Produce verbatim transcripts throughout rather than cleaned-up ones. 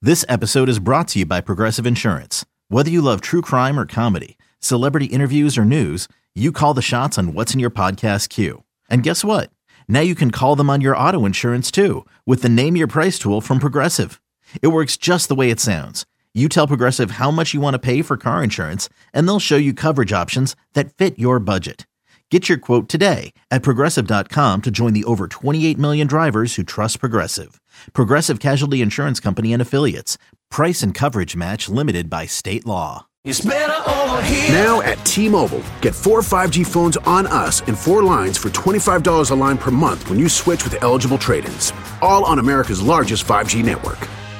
This episode is brought to you by Progressive Insurance. Whether you love true crime or comedy, celebrity interviews or news, you call the shots on what's in your podcast queue. And guess what? Now you can call them on your auto insurance too with the Name Your Price tool from Progressive. It works just the way it sounds. You tell Progressive how much you want to pay for car insurance, and they'll show you coverage options that fit your budget. Get your quote today at Progressive dot com to join the over twenty-eight million drivers who trust Progressive. Progressive Casualty Insurance Company and Affiliates. Price and coverage match limited by state law. It's better over here. Now at T-Mobile, get four five G phones on us and four lines for twenty-five dollars a line per month when you switch with eligible trade-ins. All on America's largest five G network.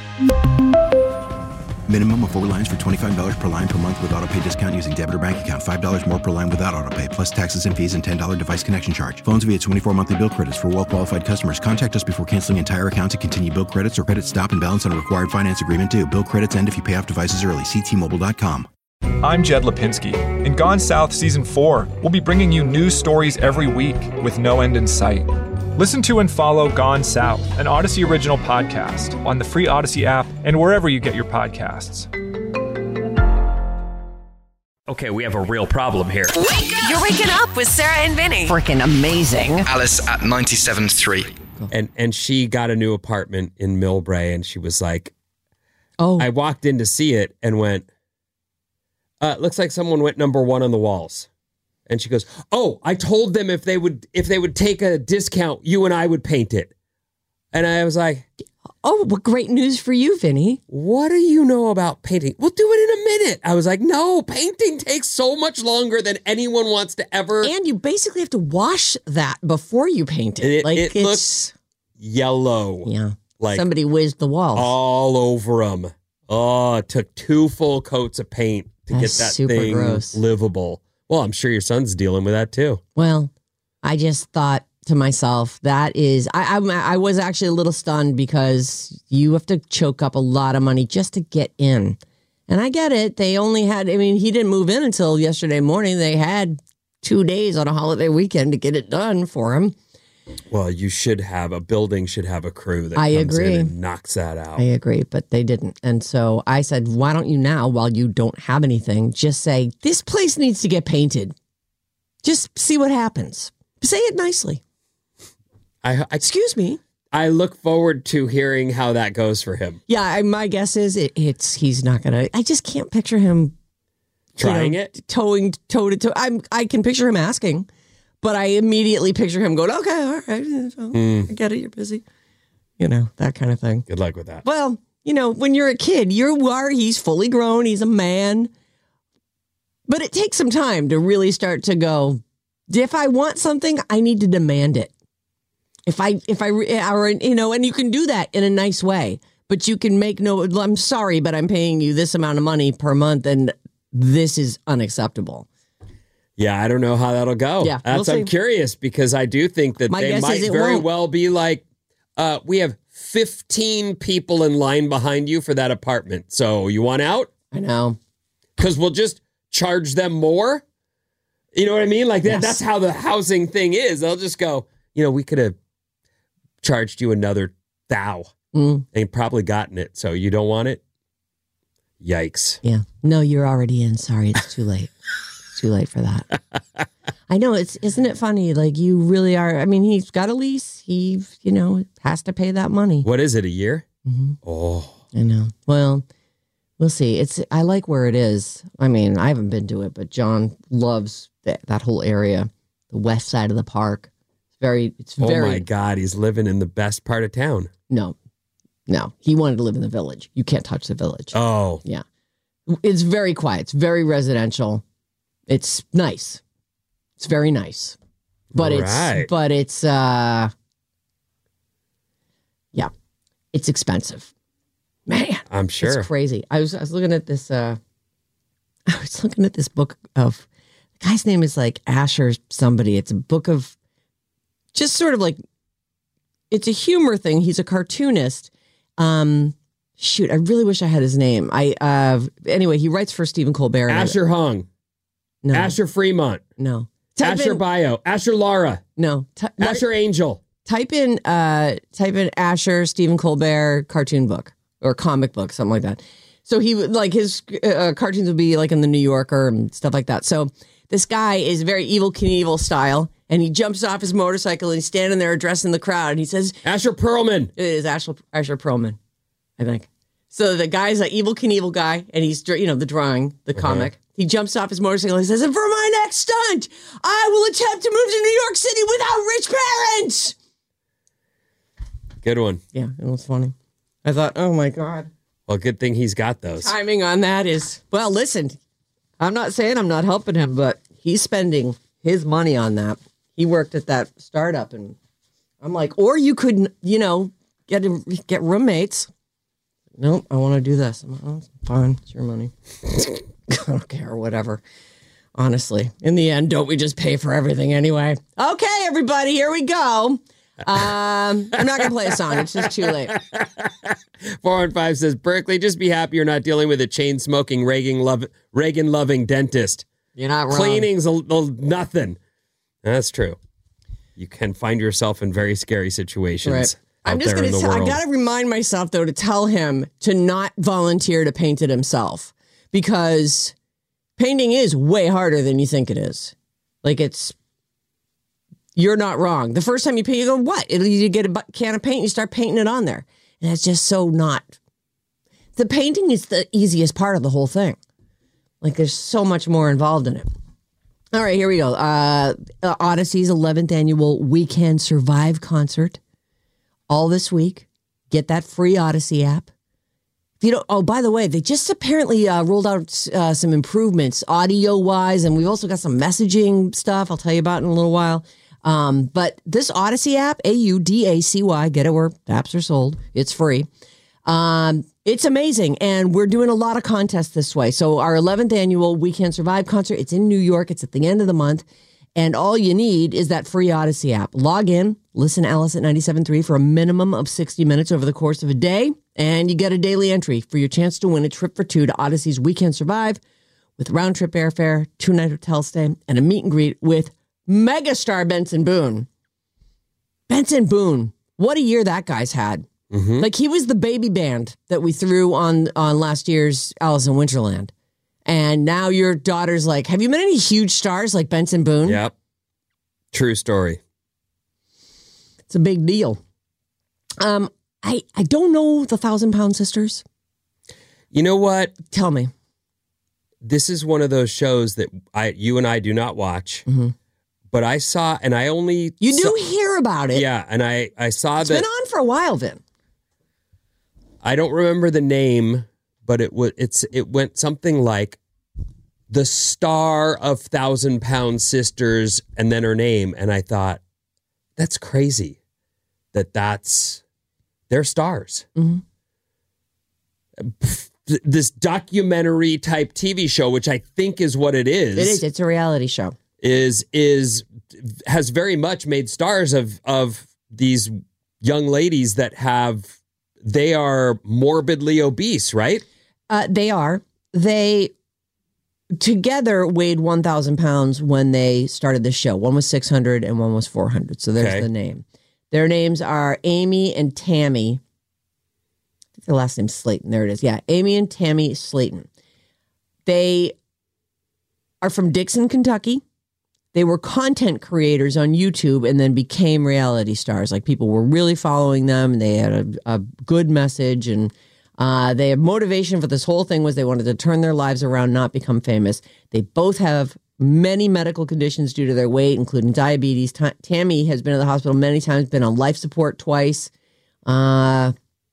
Minimum of four lines for twenty-five dollars per line per month with autopay discount using debit or bank account. five dollars more per line without autopay, plus taxes and fees and ten dollars device connection charge. Phones via twenty-four monthly bill credits for well-qualified customers. Contact us before canceling entire account to continue bill credits or credit stop and balance on a required finance agreement due. Bill credits end if you pay off devices early. See T Mobile dot com. I'm Jed Lipinski. In Gone South Season four, we'll be bringing you news stories every week with no end in sight. Listen to and follow Gone South, an Odyssey original podcast, on the free Odyssey app and wherever you get your podcasts. Okay, we have a real problem here. Wake up! You're waking up with Sarah and Vinny. Freaking amazing. Alice at ninety-seven point three. And and she got a new apartment in Millbrae, and she was like, oh, I walked in to see it and went, uh, looks like someone went number one on the walls. And she goes, oh, I told them if they would if they would take a discount, you and I would paint it. And I was like, oh, what great news for you, Vinny. What do you know about painting? We'll do it in a minute. I was like, no, painting takes so much longer than anyone wants to ever. And you basically have to wash that before you paint it. It, like it it's looks yellow. Yeah. Like somebody whizzed the walls. All over them. Oh, it took two full coats of paint to That's get that super thing gross. livable. Well, I'm sure your son's dealing with that too. Well, I just thought to myself, that is, I, I I was actually a little stunned because you have to choke up a lot of money just to get in. And I get it. They only had, I mean, he didn't move in until yesterday morning. They had two days on a holiday weekend to get it done for him. Well, you should have, a building should have a crew that I comes agree. in and knocks that out. I agree, but they didn't. And so I said, why don't you now, while you don't have anything, just say, this place needs to get painted. Just see what happens. Say it nicely. I, I Excuse me. I look forward to hearing how that goes for him. Yeah, I, my guess is it, it's he's not going to, I just can't picture him Trying you know, it? Towing toe to toe. I'm, I can picture him asking, but I immediately picture him going, okay, all right, mm. I get it, you're busy. You know, that kind of thing. Good luck with that. Well, you know, when you're a kid, you are, he's fully grown, he's a man. But it takes some time to really start to go, if I want something, I need to demand it. If I, if I, or, you know, and you can do that in a nice way, but you can make no, I'm sorry, but I'm paying you this amount of money per month and this is unacceptable. Yeah, I don't know how that'll go. Yeah, That's, we'll I'm curious because I do think that My they guess might is it very won't. well be like, uh, we have fifteen people in line behind you for that apartment. So you want out? I know. Because we'll just charge them more. You know what I mean? Like that, Yes. that's how the housing thing is. They'll just go, you know, we could have charged you another thou Mm. and probably gotten it. So you don't want it? Yikes. Yeah. No, you're already in. Sorry, it's too late. It's too late for that. I know. It's isn't it funny? Like you really are. I mean, he's got a lease. He, you know, has to pay that money. What is it? A year? Mm-hmm. Oh, I know. Well, we'll see. It's. I like where it is. I mean, I haven't been to it, but John loves that that whole area, the west side of the park. It's very. It's oh very. my God. He's living in the best part of town. No, no. He wanted to live in the village. You can't touch the village. Oh, Yeah. It's very quiet. It's very residential. It's nice. It's very nice. But Right. it's but it's uh yeah. It's expensive. Man. I'm sure. It's crazy. I was I was looking at this uh I was looking at this book of the guy's name is like Asher somebody. It's a book of just sort of like it's a humor thing. He's a cartoonist. Um Shoot, I really wish I had his name. I uh anyway, he writes for Stephen Colbert. and I- Asher Hung. no, Asher Fremont. no, Type Asher in- Bio. Asher Lara. no. Ty- Asher Angel. type in uh type in Asher Stephen Colbert cartoon book or comic book, something like that. So he would like his uh, cartoons would be like in the New Yorker and stuff like that. So this guy is very Evel Knievel style, and he jumps off his motorcycle and he's standing there addressing the crowd, and he says, Asher Perlman. It is Asher, Asher Perlman, I think. So the guy's an Evel Knievel guy, and he's, you know, the drawing, the comic. Uh-huh. He jumps off his motorcycle and he says, and for my next stunt, I will attempt to move to New York City without rich parents. Good one. Yeah, it was funny. I thought, oh my God. Well, good thing he's got those. Timing on that is, well, listen, I'm not saying I'm not helping him, but he's spending his money on that. He worked at that startup, and I'm like, or you could, you know, get get roommates. Nope, I want to do this. I'm like, oh, fine, it's your money. I don't care, whatever. Honestly, in the end, don't we just pay for everything anyway? Okay, everybody, here we go. Um, I'm not going to play a song. It's just too late. four one five says, Berkeley, just be happy you're not dealing with a chain-smoking, Reagan love, Reagan-loving dentist. You're not wrong. Cleaning's a, a, nothing. That's true. You can find yourself in very scary situations. Right. I'm just going to tell, I got to remind myself, though, to tell him to not volunteer to paint it himself, because painting is way harder than you think it is. Like, it's, you're not wrong. The first time you paint, you go, what? You get a can of paint, you start painting it on there. And it's just so not. The painting is the easiest part of the whole thing. Like, there's so much more involved in it. All right, here we go. Uh, Odyssey's eleventh annual We Can Survive concert. All this week. Get that free Odyssey app. If you don't, oh, by the way, they just apparently uh, rolled out uh, some improvements audio-wise, and we've also got some messaging stuff I'll tell you about in a little while. Um, but this Odyssey app, A U D A C Y, get it where apps are sold. It's free. Um, it's amazing. And we're doing a lot of contests this way. So our eleventh annual We Can Survive concert, it's in New York. It's at the end of the month. And all you need is that free Odyssey app. Log in, listen to Alice at ninety-seven point three for a minimum of sixty minutes over the course of a day. And you get a daily entry for your chance to win a trip for two to Odyssey's We Can Survive with round-trip airfare, two-night hotel stay, and a meet and greet with megastar Benson Boone. Benson Boone. What a year that guy's had. Mm-hmm. Like, he was the baby band that we threw on, on last year's Alice in Winterland. And now your daughter's like, have you met any huge stars like Benson Boone? Yep. True story. It's a big deal. Um, I, I don't know the Thousand Pound Sisters. You know what? Tell me. This is one of those shows that I, you and I do not watch. Mm-hmm. But I saw, and I only... You saw, do hear about it. Yeah, and I, I saw it's that... It's been on for a while, Vin. I don't remember the name, but it was it's it went something like the star of Thousand Pound Sisters, and then her name. And I thought, that's crazy that that's... They're stars. Mm-hmm. This documentary type T V show, which I think is what it is. It is. It's a reality show. Is is has very much made stars of of these young ladies that have they are morbidly obese, right? Uh, they are. They together weighed one thousand pounds when they started the show. One was six hundred and one was four hundred. So there's okay. the name. Their names are Amy and Tammy. I think their last name's Slayton. There it is. Yeah, Amy and Tammy Slayton. They are from Dixon, Kentucky. They were content creators on YouTube and then became reality stars. Like, people were really following them. And they had a, a good message, and uh, their motivation for this whole thing was they wanted to turn their lives around, not become famous. They both have many medical conditions due to their weight, including diabetes. T- Tammy has been in the hospital many times, been on life support twice. Uh,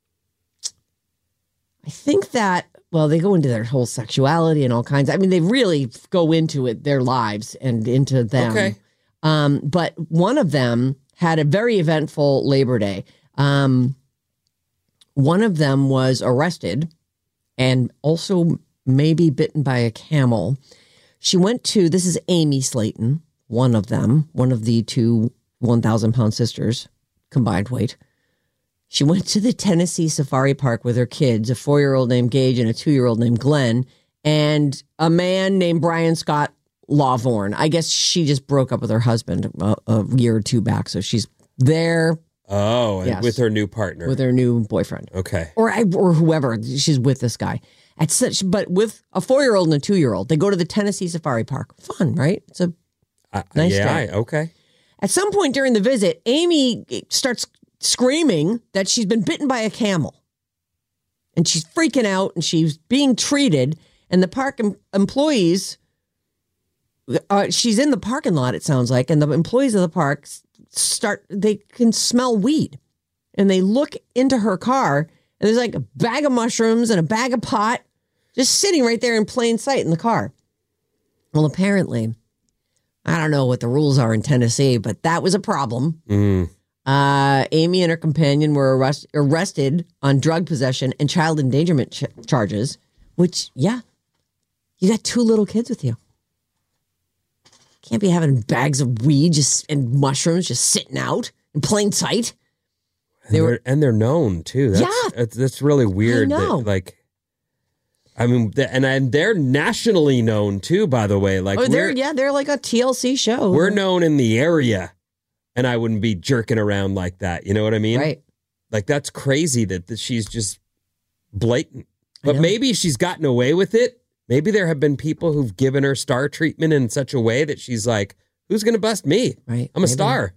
I think that, well, they go into their whole sexuality and all kinds. I mean, they really go into it, their lives and into them. Okay. Um, but one of them had a very eventful Labor Day. Um, one of them was arrested and also maybe bitten by a camel. She went to, this is Amy Slayton, one of them, one of the two one thousand pound sisters, combined weight. She went to the Tennessee Safari Park with her kids, a four-year-old named Gage and a two-year-old named Glenn, and a man named Brian Scott Lawvorn. I guess she just broke up with her husband a, a year or two back, so she's there Oh, and Yes. with her new partner. with her new boyfriend. Okay. Or I, or whoever. She's with this guy. At such, but with a four-year-old and a two-year-old. They go to the Tennessee Safari Park. Fun, right? It's a Uh, nice yeah, day. I, okay. At some point during the visit, Amy starts screaming that she's been bitten by a camel. And she's freaking out and she's being treated. And the park em- employees, uh, she's in the parking lot, it sounds like. And the employees of the park start, they can smell weed. And they look into her car and there's like a bag of mushrooms and a bag of pot just sitting right there in plain sight in the car. Well, apparently, I don't know what the rules are in Tennessee, but that was a problem. Mm. Uh, Amy and her companion were arrest- arrested on drug possession and child endangerment ch- charges, which, yeah, you got two little kids with you. Can't be having bags of weed just and mushrooms just sitting out in plain sight. And, They they were- are and they're known, too. That's, Yeah. That's, that's really weird. I know. That, like, I mean, th- and, and they're nationally known, too, by the way. Like, Oh, they're, we're, yeah, they're like a T L C show. we're known in the area, and I wouldn't be jerking around like that. You know what I mean? Right. Like, that's crazy that, that she's just blatant. I But know. maybe she's gotten away with it. Maybe there have been people who've given her star treatment in such a way that she's like, who's going to bust me? Right. I'm a Maybe. star.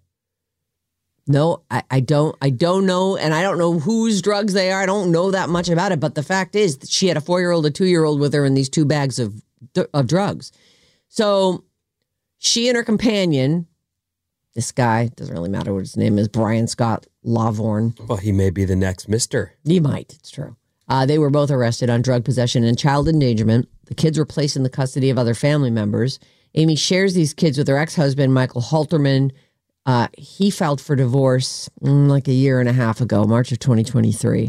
No, I, I don't. I don't know, and I don't know whose drugs they are. I don't know that much about it. But the fact is that she had a four-year-old, a two-year-old with her in these two bags of of drugs. So she and her companion, this guy doesn't really matter what his name is, Brian Scott Lavorne. Well, he may be the next Mister He might. It's true. Uh, they were both arrested on drug possession and child endangerment. The kids were placed in the custody of other family members. Amy shares these kids with her ex-husband, Michael Halterman. Uh, he filed for divorce mm, like a year and a half ago, March of twenty twenty-three.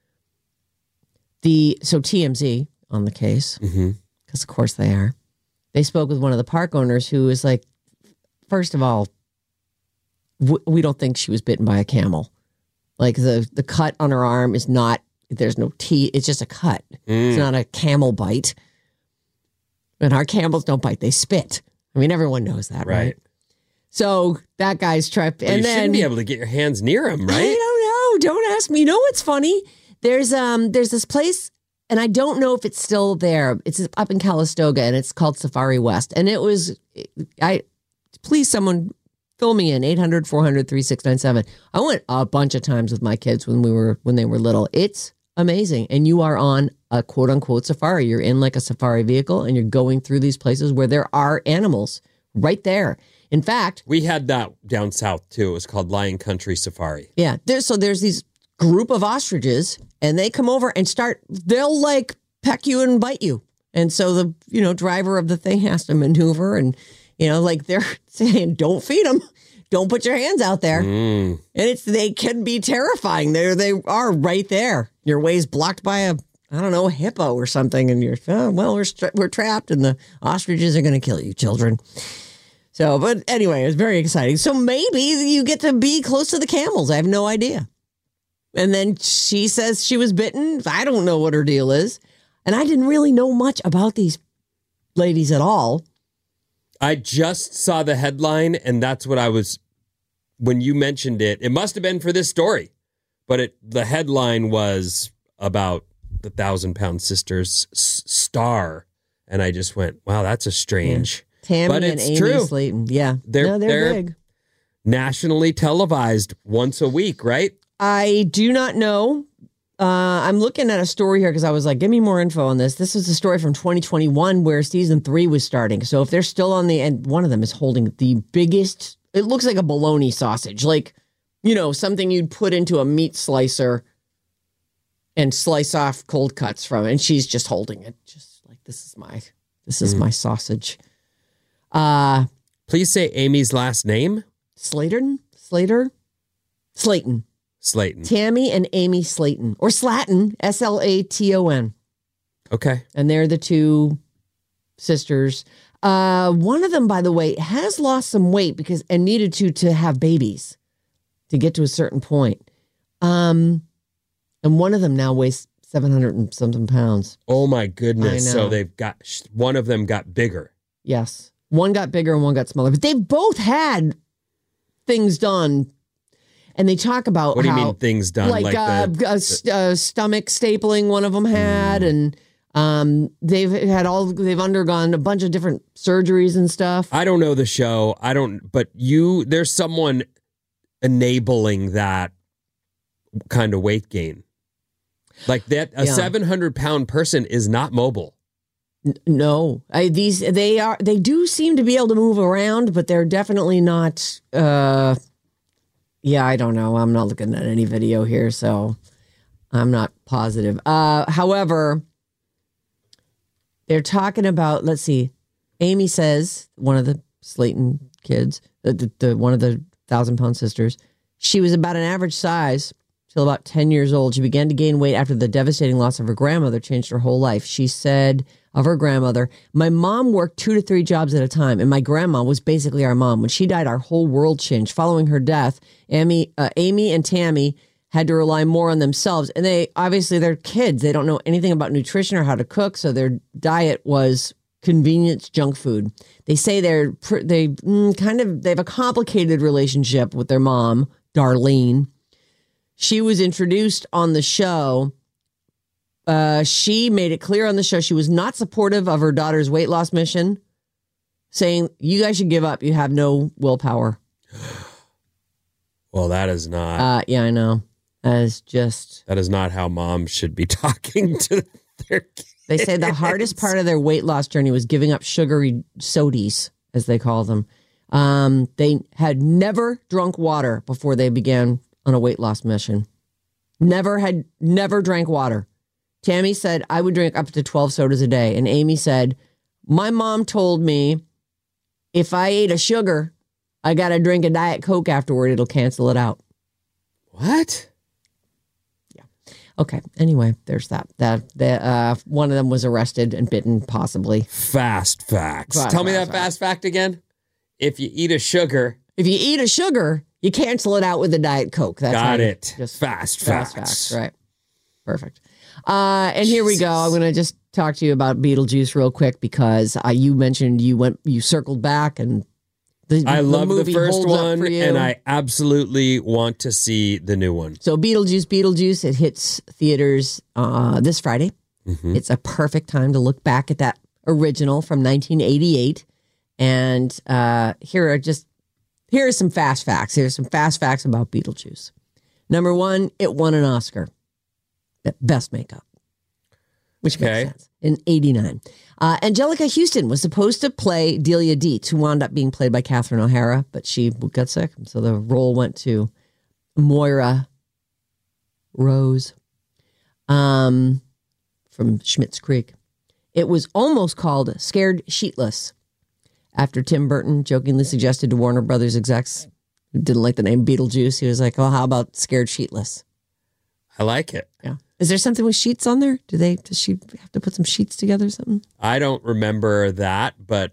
The so T M Z on the case, because Mm-hmm. of course they are. They spoke with one of the park owners who was like, first of all, w- we don't think she was bitten by a camel. Like the the cut on her arm is not, there's no teeth, it's just a cut. It's not a camel bite. And our camels don't bite, they spit. I mean, everyone knows that, right? Right. So that guy's tripped. But And you then shouldn't be able to get your hands near him, I right? don't know. Don't ask me. You know what's funny? There's um there's this place, and I don't know if it's still there. It's up in Calistoga, and it's called Safari West. And it was, I please someone fill me in eight hundred, four hundred, three six nine seven. I went a bunch of times with my kids when we were when they were little. It's amazing, and you are on a quote unquote safari. You're in like a safari vehicle, and you're going through these places where there are animals right there. In fact, We had that down south, too. It was called Lion Country Safari. yeah, there's so there's these group of ostriches, and they come over and start. They'll like peck you and bite you, and so the you know driver of the thing has to maneuver, and you know like they're saying, "Don't feed them, don't put your hands out there," Mm. and it's they can be terrifying. They they are right there. Your way's blocked by a I don't know a hippo or something, and you're oh, well we're tra- we're trapped, and the ostriches are going to kill you, children. So, but anyway, it was very exciting. So maybe you get to be close to the camels. I have no idea. And then she says she was bitten. I don't know what her deal is. And I didn't really know much about these ladies at all. I just saw the headline, and that's what I was, when you mentioned it, it must have been for this story, but it the headline was about the Thousand Pound Sisters s- star. And I just went, wow, that's a strange. Tammy But and it's Amy true. Slayton. Yeah. They're- no, they're, they're- big. Nationally televised once a week, right? I do not know. Uh, I'm looking at a story here because I was like, give me more info on this. This is a story from twenty twenty-one where season three was starting. So if they're still on the end, one of them is holding the biggest, it looks like a bologna sausage, like, you know, something you'd put into a meat slicer and slice off cold cuts from it. And she's just holding it. Just like, this is my, this is Mm. my sausage. Uh, Please say Amy's last name. Slater, Slater, Slayton. Slayton. Tammy and Amy Slayton, or Slatton, S L A T O N. Okay. And they're the two sisters. Uh, one of them, by the way, has lost some weight because and needed to to have babies to get to a certain point. Um, and one of them now weighs seven hundred and something pounds. Oh my goodness. I So know. they've got, one of them got bigger. Yes. One got bigger and one got smaller, but they've both had things done. And they talk about What do you how, mean things done? Like, Like uh, the- a, st- uh, stomach stapling one of them had. Mm. And um, they've had all, they've undergone a bunch of different surgeries and stuff. I don't know the show. I don't, but you, there's someone enabling that kind of weight gain. Like that, a Yeah. seven hundred pound person is not mobile. N- No, I, these they are. They do seem to be able to move around, but they're definitely not. Uh, yeah, I don't know. I'm not looking at any video here, so I'm not positive. Uh, however, they're talking about. Let's see. Amy says one of the Slayton kids, the, the, the one of the thousand pound sisters. She was about an average size till about ten years old. She began to gain weight after the devastating loss of her grandmother changed her whole life. She said of her grandmother, "My mom worked two to three jobs at a time, and my grandma was basically our mom. When she died, our whole world changed. Following her death, Amy, uh, Amy and Tammy had to rely more on themselves. And they, obviously, they're kids. They don't know anything about nutrition or how to cook, so their diet was convenience junk food. They say they're pr- they mm, kind of they have a complicated relationship with their mom, Darlene. She was introduced on the show. Uh, she made it clear on the show she was not supportive of her daughter's weight loss mission, saying, "You guys should give up. You have no willpower." Well, that is not. Uh, yeah, I know. That is just. That is not how moms should be talking to their kids. They say the hardest part of their weight loss journey was giving up sugary sodies, as they call them. Um, they had never drunk water before they began on a weight loss mission. Never had, never drank water. Tammy said, "I would drink up to twelve sodas a day." And Amy said, "My mom told me if I ate a sugar, I got to drink a Diet Coke afterward. It'll cancel it out." What? Okay. Anyway, there's that. That the uh, one of them was arrested and bitten, possibly. Fast facts. Fast, Tell me fast that fast fact again. If you eat a sugar, If you eat a sugar, you cancel it out with a Diet Coke. That's how got you it. Just Fast fast facts. facts. Right. Perfect. Uh, and here we go. I'm going to just talk to you about Beetlejuice real quick because uh, you mentioned you went, you circled back, and the, I the love the movie first holds up one, for you. and I absolutely want to see the new one. So Beetlejuice, Beetlejuice, it hits theaters uh, this Friday. Mm-hmm. It's a perfect time to look back at that original from nineteen eighty-eight. And uh, here are just, here are some fast facts. Here's some fast facts about Beetlejuice. Number one, it won an Oscar. Best makeup. Which makes Okay. sense. In eighty-nine. Uh, Angelica Houston was supposed to play Delia Dietz, who wound up being played by Catherine O'Hara, but she got sick. So the role went to Moira Rose um, from Schitt's Creek. It was almost called Scared Sheetless after Tim Burton jokingly suggested to Warner Brothers execs who didn't like the name Beetlejuice. He was like, "Well, how about Scared Sheetless?" I like it. Yeah. Is there something with sheets on there? Do they, does she have to put some sheets together or something? I don't remember that, but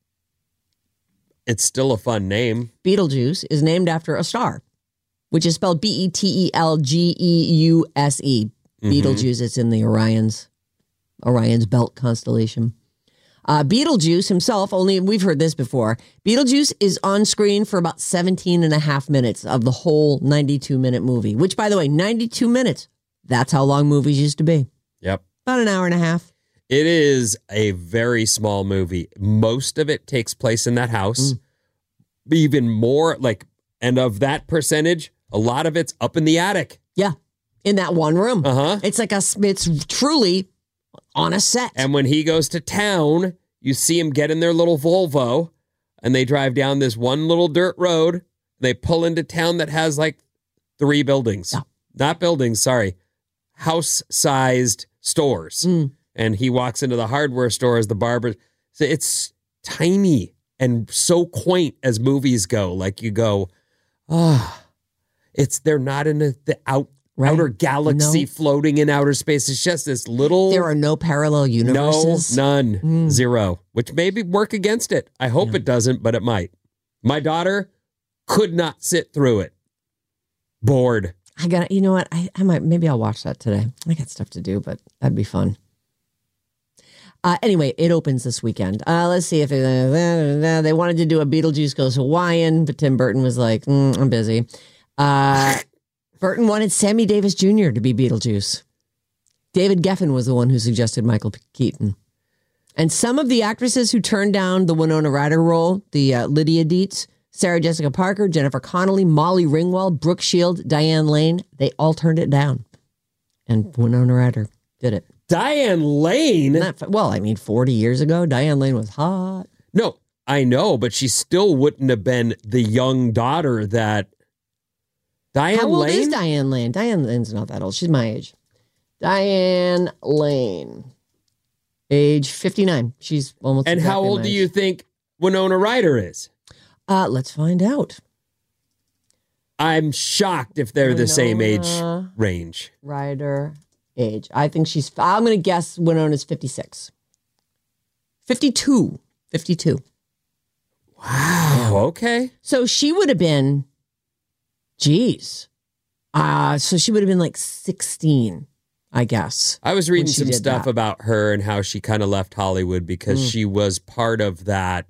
it's still a fun name. Beetlejuice is named after a star, which is spelled B E T E L G E U S E. Mm-hmm. Beetlejuice, it's in the Orion's, Orion's belt constellation. Uh, Beetlejuice himself, only we've heard this before. Beetlejuice is on screen for about seventeen and a half minutes of the whole ninety-two minute movie, which, by the way, ninety-two minutes. That's how long movies used to be. Yep. About an hour and a half. It is a very small movie. Most of it takes place in that house. Mm. Even more, like, and of that percentage, a lot of it's up in the attic. Yeah. In that one room. Uh-huh. It's like a, it's truly on a set. And when he goes to town, you see him get in their little Volvo and they drive down this one little dirt road. They pull into town that has like three buildings. Yeah. Not buildings, sorry. House-sized stores. Mm. And he walks into the hardware store as the barber. So it's tiny and so quaint as movies go. Like you go, ah, oh, it's they're not in a, the out right. outer galaxy no. floating in outer space. It's just this little. There are no parallel universes. No, none, mm. zero. Which maybe work against it. I hope yeah. it doesn't, but it might. My daughter could not sit through it. Bored. I got, you know what? I, I might, maybe I'll watch that today. I got stuff to do, but that'd be fun. Uh, anyway, it opens this weekend. Uh, let's see if it, uh, they wanted to do a Beetlejuice Goes Hawaiian, but Tim Burton was like, mm, I'm busy. Uh, Burton wanted Sammy Davis Junior to be Beetlejuice. David Geffen was the one who suggested Michael Keaton. And some of the actresses who turned down the Winona Ryder role, the uh, Lydia Dietz, Sarah Jessica Parker, Jennifer Connelly, Molly Ringwald, Brooke Shield, Diane Lane, they all turned it down. And Winona Ryder did it. Diane Lane? Not, well, I mean, forty years ago, Diane Lane was hot. No, I know, but she still wouldn't have been the young daughter that... Diane How old Lane? is Diane Lane? Diane Lane's not that old. She's my age. Diane Lane. Age fifty-nine. She's almost And exactly how old my do age. you think Winona Ryder is? Uh, let's find out. I'm shocked if they're the same age Winona range. Ryder age. I think she's, I'm going to guess Winona's fifty-six. fifty-two. fifty-two. Wow, okay. So she would have been, geez. Uh, so she would have been like sixteen, I guess. I was reading when she some did stuff that. about her and how she kind of left Hollywood because Mm. she was part of that.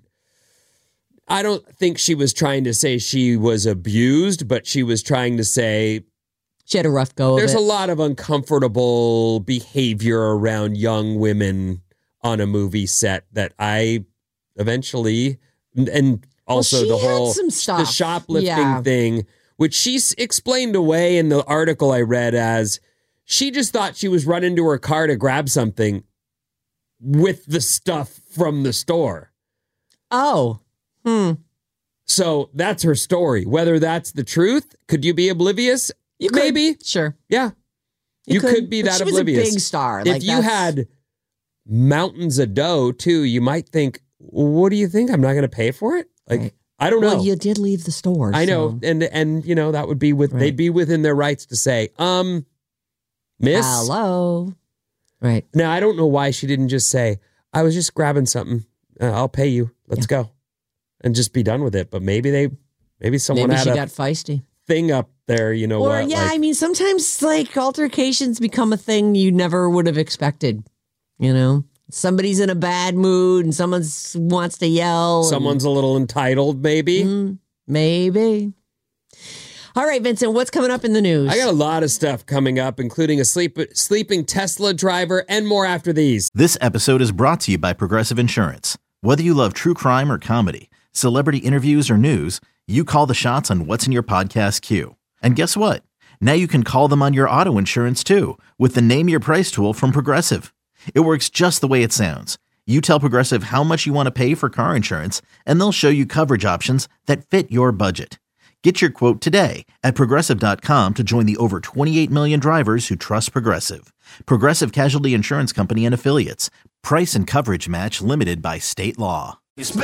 I don't think she was trying to say she was abused, but she was trying to say She had a rough go there's of a it. lot of uncomfortable behavior around young women on a movie set that I eventually, and- and also she the had whole some the stuff. shoplifting Yeah. thing, which she s- explained away in the article I read as she just thought she was running to her car to grab something with the stuff from the store. Oh. Hmm. So that's her story. Whether that's the truth, could you be oblivious? You could. Maybe. Sure. Yeah. You, could, be But that she oblivious. was a big star. If Like, you that's- had mountains of dough too, you might think, what do you think? I'm not going to pay for it? Like, Right. I don't know. Well, you did leave the store. I know. so- And, and, you know, that would be with, Right. they'd be within their rights to say, um, miss. Hello. Right. Now, I don't know why she didn't just say, I was just grabbing something. Uh, I'll pay you. Let's go. And just be done with it. But maybe they, maybe someone Maybe had she a got feisty. thing up there, you know Or, what? yeah, like, I mean, sometimes like altercations become a thing you never would have expected. You know, somebody's in a bad mood and someone wants to yell. and- someone's a little entitled, maybe. Mm, maybe. All right, Vincent, what's coming up in the news? I got a lot of stuff coming up, including a sleep, sleeping Tesla driver and more after these. This episode is brought to you by Progressive Insurance. Whether you love true crime or comedy, celebrity interviews or news, you call the shots on what's in your podcast queue. And guess what? Now you can call them on your auto insurance too with the Name Your Price tool from Progressive. It works just the way it sounds. You tell Progressive how much you want to pay for car insurance, and they'll show you coverage options that fit your budget. Get your quote today at Progressive dot com to join the over twenty-eight million drivers who trust Progressive. Progressive Casualty Insurance Company and Affiliates. Price and coverage match limited by state law.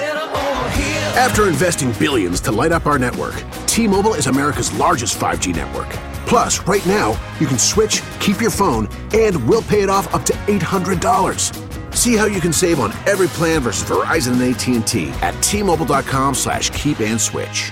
After investing billions to light up our network, T-Mobile is America's largest five G network. Plus, right now, you can switch, keep your phone, and we'll pay it off up to eight hundred dollars. See how you can save on every plan versus Verizon and A T and T at T-Mobile.com slash keep and switch.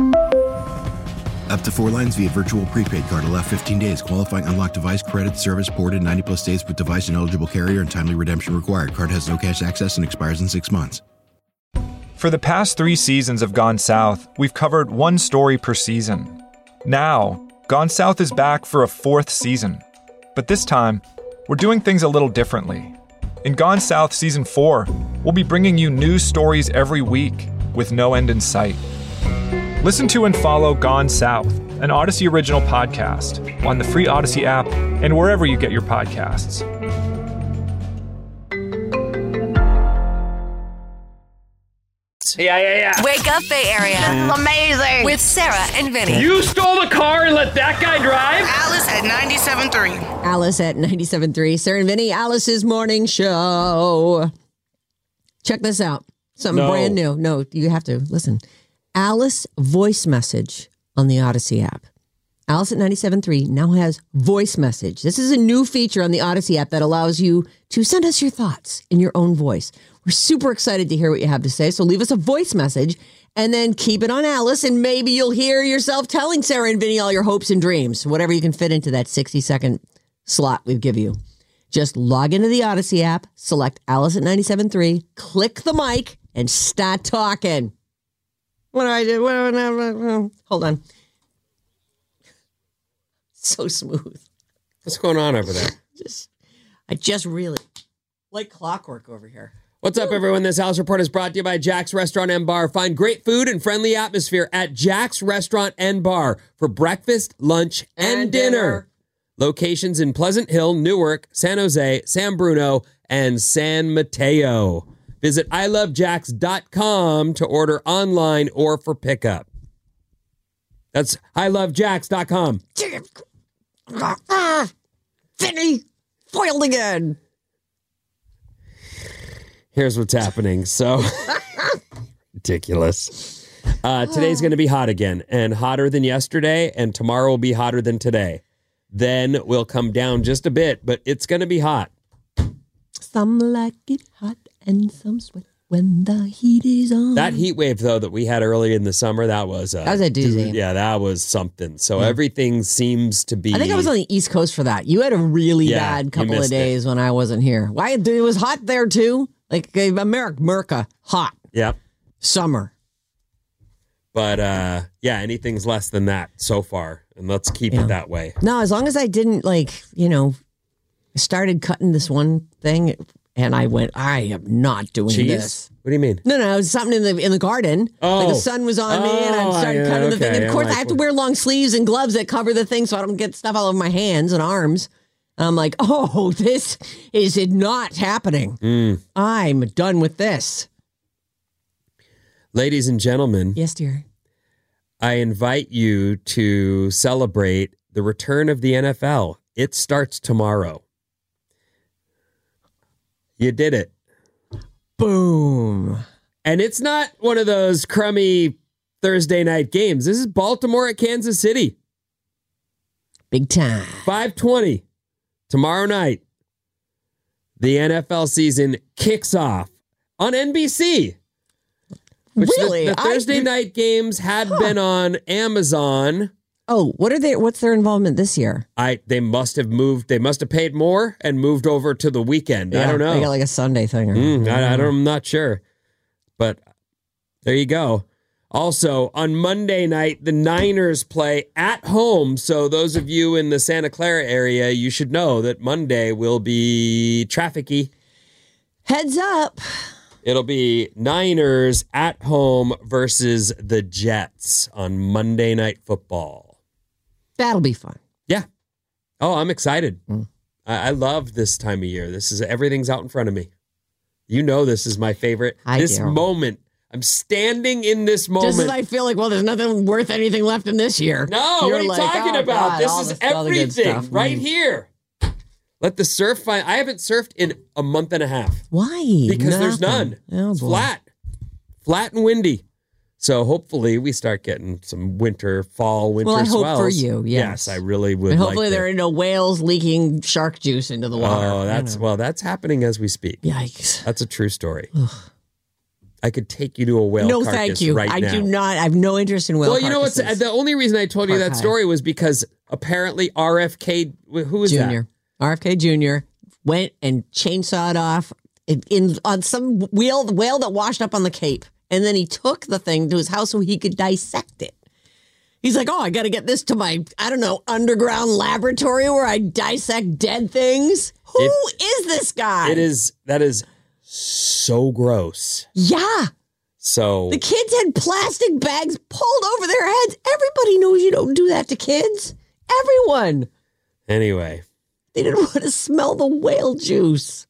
Up to four lines via virtual prepaid card. Allow fifteen days. Qualifying unlocked device credit service ported ninety plus days with device and eligible carrier and timely redemption required. Card has no cash access and expires in six months. For the past three seasons of Gone South, we've covered one story per season. Now, Gone South is back for a fourth season. But this time, we're doing things a little differently. In Gone South Season four, we'll be bringing you new stories every week with no end in sight. Listen to and follow Gone South, an Odyssey original podcast, on the free Odyssey app and wherever you get your podcasts. Yeah, yeah, yeah. Wake up, Bay Area. This is amazing. With Sarah and Vinny. You stole the car and let that guy drive? Alice at ninety-seven point three. Alice at ninety-seven point three. Sarah and Vinny, Alice's morning show. Check this out. Something No. brand new. No, you have to listen. Alice voice message on the Odyssey app. Alice at ninety-seven point three now has voice message. This is a new feature on the Odyssey app that allows you to send us your thoughts in your own voice. We're super excited to hear what you have to say. So leave us a voice message and then keep it on Alice, and maybe you'll hear yourself telling Sarah and Vinny all your hopes and dreams, whatever you can fit into that sixty second slot we give you. Just log into the Odyssey app, select Alice at ninety-seven point three, click the mic, and start talking. What do I do? What do I, hold on. So smooth. What's going on over there? Just, I just really like clockwork over here. What's up, everyone? This House Report is brought to you by Jack's Restaurant and Bar. Find great food and friendly atmosphere at Jack's Restaurant and Bar for breakfast, lunch, and, and dinner. dinner. Locations in Pleasant Hill, Newark, San Jose, San Bruno, and San Mateo. Visit I love jacks dot com to order online or for pickup. That's I love jacks dot com. Vinny, foiled again. Here's what's happening. So ridiculous. Uh, today's going to be hot again and hotter than yesterday, and tomorrow will be hotter than today. Then we'll come down just a bit, but it's going to be hot. Some like it hot and some sweat when the heat is on. That heat wave, though, that we had early in the summer, that was... Uh, that was a doozy. Yeah, that was something. So yeah. Everything seems to be... I think I was on the East Coast for that. You had a really yeah, bad couple of days it. when I wasn't here. Why? It was hot there, too. Like, America, Merca, hot. Yep. Summer. But, uh, yeah, anything's less than that so far. And let's keep yeah. it that way. No, as long as I didn't, like, you know, I started cutting this one thing, and I went, I am not doing Cheese? this. What do you mean? No, no, it was something in the in the garden. Oh. Like the sun was on oh, me, and I started yeah, cutting okay. the thing. And of I'm course, like, I have to wear long sleeves and gloves that cover the thing so I don't get stuff all over my hands and arms. I'm like, oh, this is not happening. Mm. I'm done with this. Ladies and gentlemen. Yes, dear. I invite you to celebrate the return of the N F L. It starts tomorrow. You did it. Boom. And it's not one of those crummy Thursday night games. This is Baltimore at Kansas City. Big time. five twenty tomorrow night. The N F L season kicks off on N B C. Which really? The, the Thursday I, night games had huh. been on Amazon. Oh, what are they? What's their involvement this year? I they must have moved. They must have paid more and moved over to the weekend. Yeah, I don't know. They got like a Sunday thing. Or, mm, I, I don't. I'm not sure. But there you go. Also, on Monday night, the Niners play at home. So those of you in the Santa Clara area, you should know that Monday will be trafficy. Heads up. It'll be Niners at home versus the Jets on Monday Night Football. That'll be fun. Yeah. Oh, I'm excited. Mm. I, I love this time of year. This is everything's out in front of me. You know this is my favorite. I this do. moment. I'm standing in this moment. Just as I feel like, well, there's nothing worth anything left in this year. No, You're what are you like, talking oh, about? God, this is everything right mm. here. Let the surf find. I haven't surfed in a month and a half. Why? Because Nothing. there's none. Oh, it's boy. flat. Flat and windy. So hopefully we start getting some winter, fall, winter well, I swells. hope for you, yes. Yes, I really would. And hopefully like there to. are no whales leaking shark juice into the water. Oh, that's well, that's happening as we speak. Yikes. That's a true story. I could take you to a whale no, carcass thank you. right I now. do not. I have no interest in whale Well, you know what's carcasses. the only reason I told you that Park story was because apparently R F K, who is Junior. that? R F K Junior went and chainsawed off in, in on some whale whale that washed up on the Cape, and then he took the thing to his house so he could dissect it. He's like, oh, I got to get this to my, I don't know, underground laboratory where I dissect dead things. Who If, is this guy? It is, that is so gross. Yeah. So. The kids had plastic bags pulled over their heads. Everybody knows you don't do that to kids. Everyone. Anyway. They didn't want to smell the whale juice.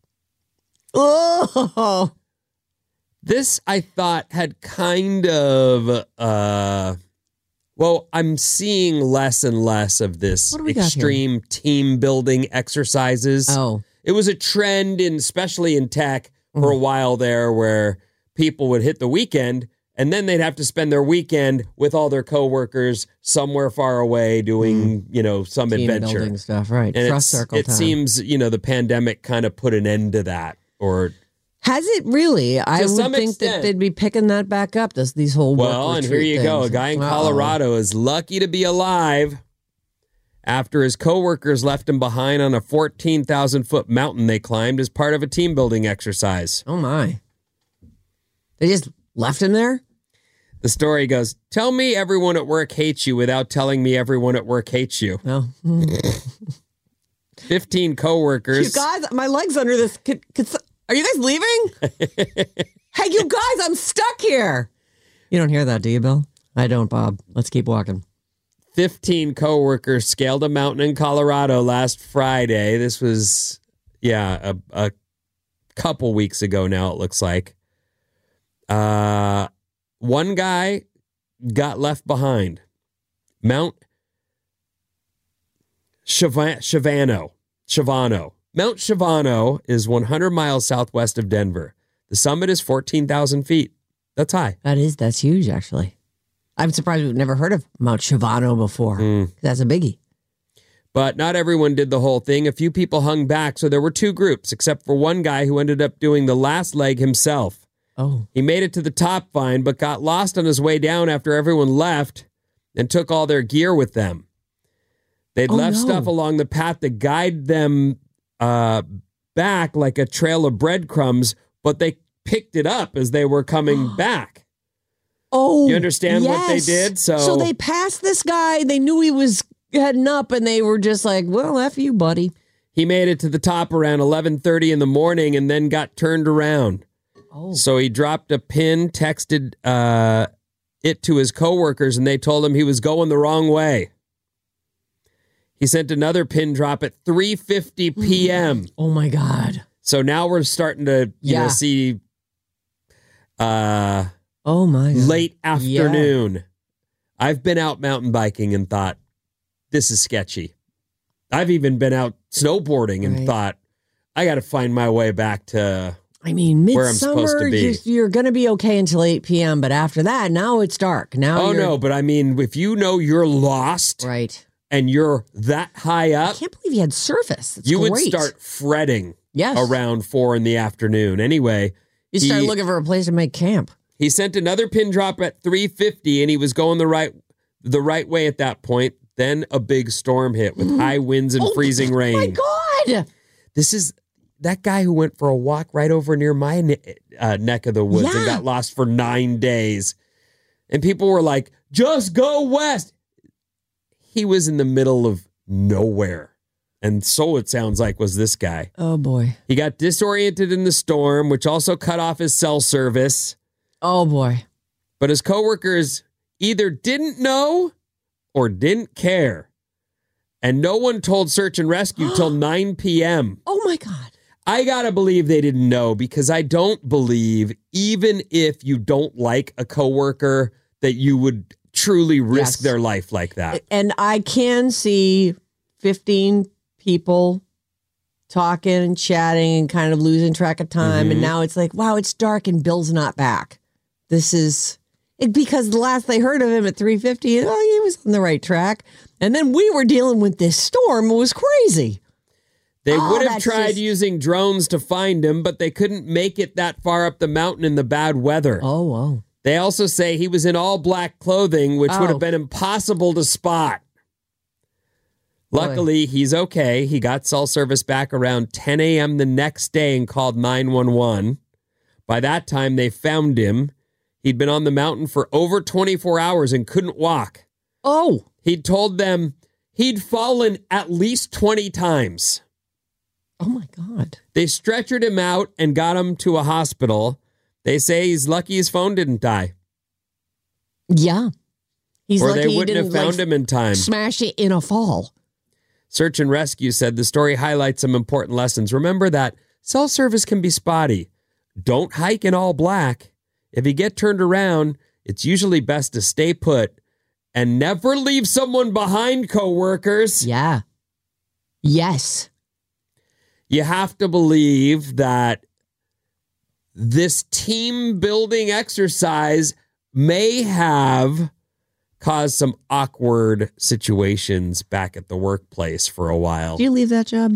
Oh. This, I thought, had kind of, uh, well, I'm seeing less and less of this extreme team building exercises. Oh. It was a trend, in, especially in tech, for a while there, where people would hit the weekend and then they'd have to spend their weekend with all their coworkers somewhere far away doing, mm. you know, some team adventure building stuff, right? And Trust circle it time. seems, you know, the pandemic kind of put an end to that, or. Has it really? I would some think extent. that they'd be picking that back up. This these whole well, work and here you things. go. A guy in Uh-oh. Colorado is lucky to be alive after his coworkers left him behind on a fourteen thousand foot mountain they climbed as part of a team building exercise. Oh my! They just left him there. The story goes, tell me everyone at work hates you without telling me everyone at work hates you. No. fifteen coworkers. You guys, my leg's under this. Could, could, are you guys leaving? Hey, you guys, I'm stuck here. You don't hear that, do you, Bill? I don't, Bob. Let's keep walking. fifteen coworkers scaled a mountain in Colorado last Friday. This was, yeah, a, a couple weeks ago now, it looks like. Uh, one guy got left behind. Mount Shavano. Shavano. Mount Shavano is one hundred miles southwest of Denver. The summit is fourteen thousand feet. That's high. That is, that's huge, actually. I'm surprised we've never heard of Mount Shavano before. Mm. That's a biggie. But not everyone did the whole thing. A few people hung back, so there were two groups, except for one guy who ended up doing the last leg himself. Oh. He made it to the top fine, but got lost on his way down after everyone left and took all their gear with them. They'd oh, left no. stuff along the path to guide them uh, back like a trail of breadcrumbs, but they picked it up as they were coming back. Oh, you understand yes. what they did? So, so they passed this guy. They knew he was heading up, and they were just like, well, F you, buddy. He made it to the top around eleven thirty in the morning and then got turned around. Oh. So he dropped a pin, texted uh, it to his coworkers, and they told him he was going the wrong way. He sent another pin drop at three fifty p.m. Oh, my God. So now we're starting to you yeah. know, see uh, oh my God. late afternoon. Yeah. I've been out mountain biking and thought, this is sketchy. I've even been out snowboarding and right. thought, I got to find my way back to... I mean, where I'm supposed midsummer, to be. you're going to be okay until eight p.m., but after that, now it's dark. Now, Oh, you're... no, but I mean, if you know you're lost right. and you're that high up, I can't believe you had surface. It's you great. would start fretting yes. around four in the afternoon. Anyway, you he, start looking for a place to make camp. He sent another pin drop at three fifty, and he was going the right the right way at that point. Then a big storm hit with high winds and oh, freezing rain. Oh, my God. This is... That guy who went for a walk right over near my ne- uh, neck of the woods yeah. and got lost for nine days. And people were like, just go west. He was in the middle of nowhere. And so it sounds like was this guy. Oh, boy. He got disoriented in the storm, which also cut off his cell service. Oh, boy. But his coworkers either didn't know or didn't care. And no one told search and rescue till nine p.m. Oh, my God. I gotta believe they didn't know, because I don't believe, even if you don't like a coworker, that you would truly risk yes. their life like that. And I can see fifteen people talking and chatting and kind of losing track of time. Mm-hmm. And now it's like, wow, it's dark and Bill's not back. This is it because the last they heard of him at three fifty, oh, he was on the right track. And then we were dealing with this storm. It was crazy. They oh, would have tried just... using drones to find him, but they couldn't make it that far up the mountain in the bad weather. Oh, wow. They also say he was in all black clothing, which oh. would have been impossible to spot. Boy. Luckily, he's okay. He got cell service back around ten a.m. the next day and called nine one one. By that time, they found him. He'd been on the mountain for over twenty-four hours and couldn't walk. Oh. He'd told them he'd fallen at least twenty times. Oh, my God. They stretchered him out and got him to a hospital. They say he's lucky his phone didn't die. Yeah. He's or lucky they he wouldn't didn't, have found like, him in time. Smash it in a fall. Search and Rescue said the story highlights some important lessons. Remember that cell service can be spotty. Don't hike in all black. If you get turned around, it's usually best to stay put and never leave someone behind, coworkers. Yeah. Yes. You have to believe that this team building exercise may have caused some awkward situations back at the workplace for a while. Do you leave that job?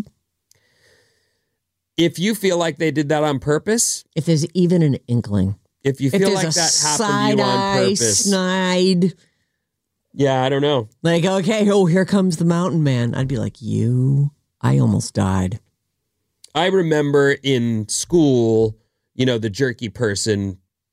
If you feel like they did that on purpose. If there's even an inkling. If you if feel like that happened to you on purpose. Snide. Yeah, I don't know. Like, okay, oh, here comes the mountain man. I'd be like, you, I almost died. I remember in school, you know, the jerky person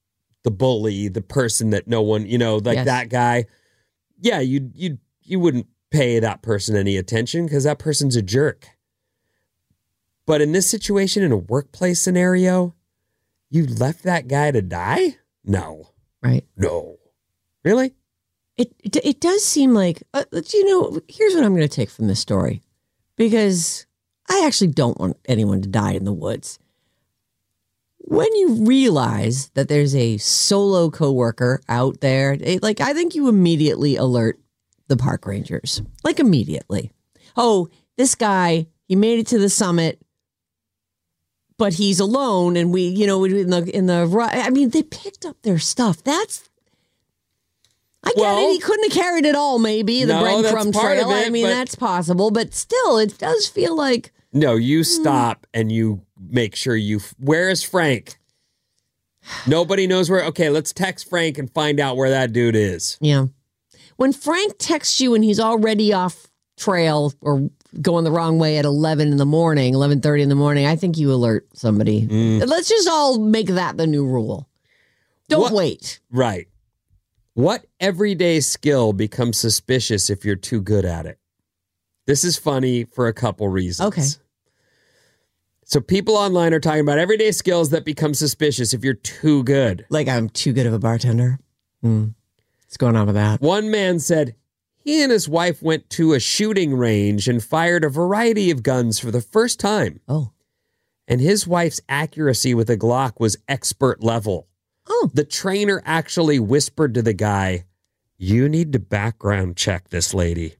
the bully, the person that no one, you know, like Yes. that guy. Yeah, you you you wouldn't pay that person any attention because that person's a jerk. But in this situation, in a workplace scenario, you left that guy to die? No. Right. No. Really? It, it it does seem like, uh, you know, here's what I'm going to take from this story, because I actually don't want anyone to die in the woods. When you realize that there's a solo coworker out there, it, like, I think you immediately alert the park rangers, like immediately. Oh, this guy, he made it to the summit, but he's alone, and we, you know, in the in the. I mean, they picked up their stuff. That's. I get Well, it. He couldn't have carried it all, maybe, the no, breadcrumb that's part trail. of it, I mean, but- that's possible. But still, it does feel like. No, you stop and you make sure you. Where is Frank? Nobody knows where. Okay, let's text Frank and find out where that dude is. Yeah. When Frank texts you and he's already off trail or going the wrong way at eleven in the morning, eleven thirty in the morning, I think you alert somebody. Mm. Let's just all make that the new rule. Don't What- wait. Right. What everyday skill becomes suspicious if you're too good at it? This is funny for a couple reasons. Okay. So people online are talking about everyday skills that become suspicious if you're too good. Like I'm too good of a bartender. Hmm. What's going on with that? One man said he and his wife went to a shooting range and fired a variety of guns for the first time. Oh. And his wife's accuracy with a Glock was expert level. Oh. The trainer actually whispered to the guy, "You need to background check this lady."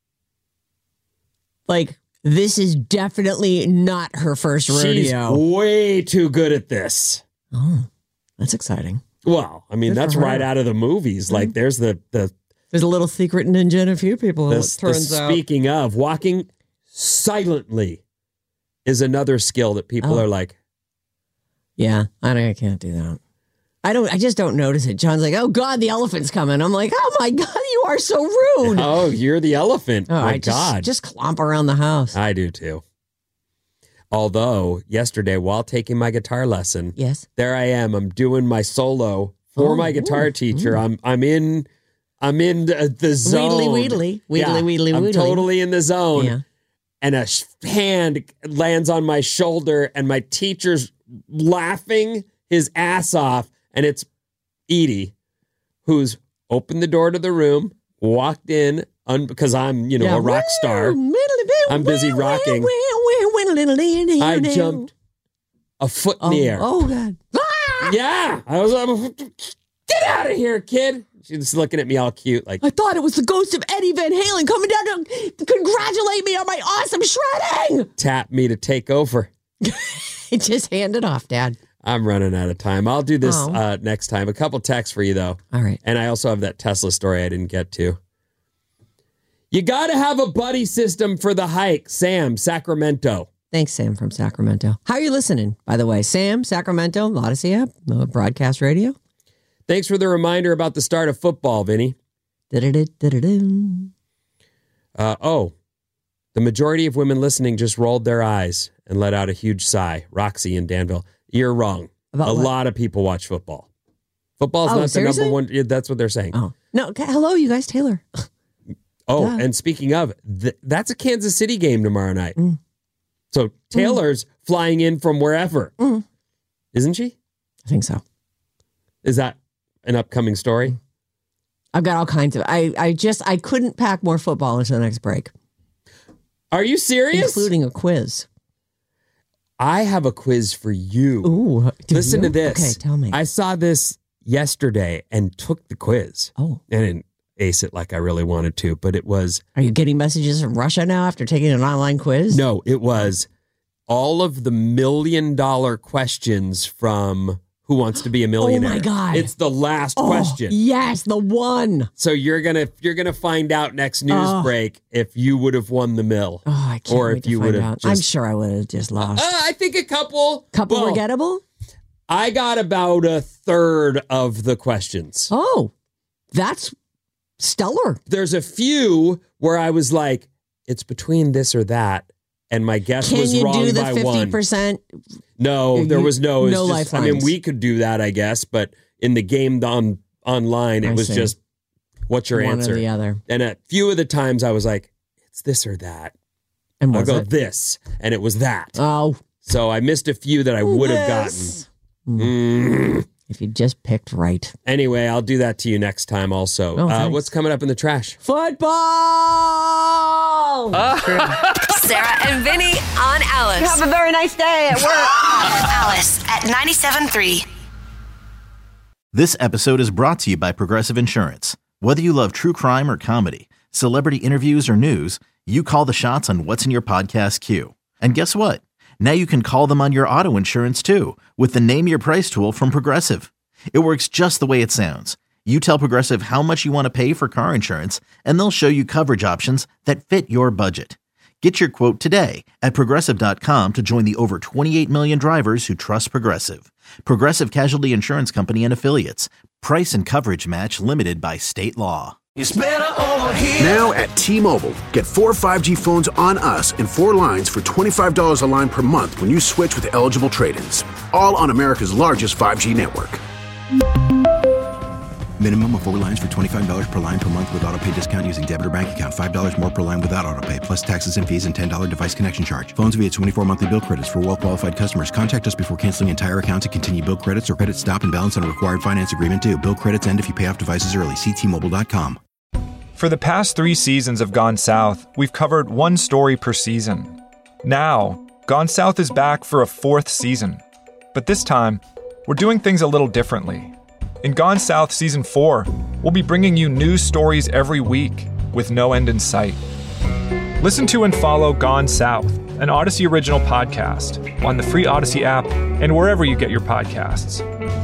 Like, this is definitely not her first rodeo. She's way too good at this. Oh, that's exciting. Well, I mean, Good that's for her. right out of the movies. Like, there's the the, There's a little secret ninja in a few people, the, it the turns out. speaking of, walking silently is another skill that people Oh. are like, Yeah, I, don't, I can't do that. I don't. I just don't notice it. John's like, "Oh God, the elephant's coming." I'm like, "Oh my God, you are so rude." "Oh, you're the elephant." Oh, My I just, God. just clomp around the house. I do too. Although yesterday, while taking my guitar lesson, yes, there I am. I'm doing my solo for Oh, my guitar ooh, teacher. ooh. I'm I'm in I'm in the, the zone. Wheedly, wheedly, wheedly, Yeah, wheedly, I'm wheedly. totally in the zone. Yeah. And a sh- hand lands on my shoulder, and my teacher's laughing his ass off, and it's Edie, who's opened the door to the room, walked in, un- because I'm, you know, Yeah. a rock star. I'm busy rocking. I jumped a foot in Oh, the air. oh God! Yeah. I was like, "Get out of here, kid." She's looking at me all cute, like, I thought it was the ghost of Eddie Van Halen coming down to congratulate me on my awesome shredding. tap me to take over. Just hand it off, Dad. I'm running out of time. I'll do this Oh. uh, next time. A couple texts for you, though. All right. And I also have that Tesla story I didn't get to. You got to have a buddy system for the hike. Sam, Sacramento. Thanks, Sam from Sacramento. How are you listening, by the way? Sam, Sacramento, Odyssey app, uh, broadcast radio. Thanks for the reminder about the start of football, Vinny. Da-da-da-da-da-da. Uh, oh, the majority of women listening just rolled their eyes and let out a huge sigh. Roxy in Danville. You're wrong. About a what? lot of people watch football. Football's Oh, not the seriously? number one. yeah, That's what they're saying. Oh, no. Okay. Hello, you guys, Taylor. Oh, Duh. and speaking of, th- that's a Kansas City game tomorrow night. Mm. So Taylor's flying in from wherever. Mm. Isn't she? I think so. Is that an upcoming story? I've got all kinds of. I, I just, I couldn't pack more football into the next break, Are you serious? including a quiz. I have a quiz for you. Ooh. do Listen you? to this. Okay, tell me. I saw this yesterday and took the quiz. oh, I didn't ace it like I really wanted to, but it was, are you getting messages from Russia now after taking an online quiz? no, it was all of the million dollar questions from Who Wants to Be a Millionaire. Oh my God. It's the last Oh, question. Yes, the one. So you're gonna you're gonna find out next news Oh. break if you would have won the mill. Oh, I can't Or wait if to you find would've out. just- I'm sure I would have just lost. Uh, I think a couple. Couple well, forgettable? I got about a third of the questions. Oh, that's stellar. There's a few where I was like, it's between this or that. and my guess Can was you wrong do the by fifty one. percent? No, there was no. It was No just, I lifelines. mean, we could do that, I guess, but in the game on online, it I was see. just, what's your One answer? or the other. And a few of the times I was like, it's this or that. And I'll was go it? this, and it was that. Oh. So I missed a few that I would have gotten. This. Mm. If you just picked right. Anyway, I'll do that to you next time also. Oh, uh, thanks. what's coming up in the trash? Football! Sarah and Vinny on Alice. Have a very nice day at work. Alice at ninety-seven point three. This episode is brought to you by Progressive Insurance. Whether you love true crime or comedy, celebrity interviews or news, you call the shots on what's in your podcast queue. And guess what? Now you can call them on your auto insurance too with the Name Your Price tool from Progressive. It works just the way it sounds. You tell Progressive how much you want to pay for car insurance, and they'll show you coverage options that fit your budget. Get your quote today at Progressive dot com to join the over twenty-eight million drivers who trust Progressive. Progressive Casualty Insurance Company and Affiliates. Price and coverage match limited by state law. Now at T-Mobile, get four five G phones on us and four lines for twenty-five dollars a line per month when you switch with eligible trade-ins. All on America's largest five G network. Minimum of four lines for twenty-five dollars per line per month with auto pay discount using debit or bank account. five dollars more per line without auto pay, plus taxes and fees and ten dollars device connection charge. Phones via twenty-four monthly bill credits for well-qualified customers. Contact us before canceling entire account to continue bill credits or credit stop and balance on required finance agreement due. Bill credits end if you pay off devices early. See T Mobile dot com. For the past three seasons of Gone South, we've covered one story per season. Now, Gone South is back for a fourth season. But this time, we're doing things a little differently. In Gone South Season four, we'll be bringing you news stories every week with no end in sight. Listen to and follow Gone South, an Odyssey original podcast, on the free Odyssey app and wherever you get your podcasts.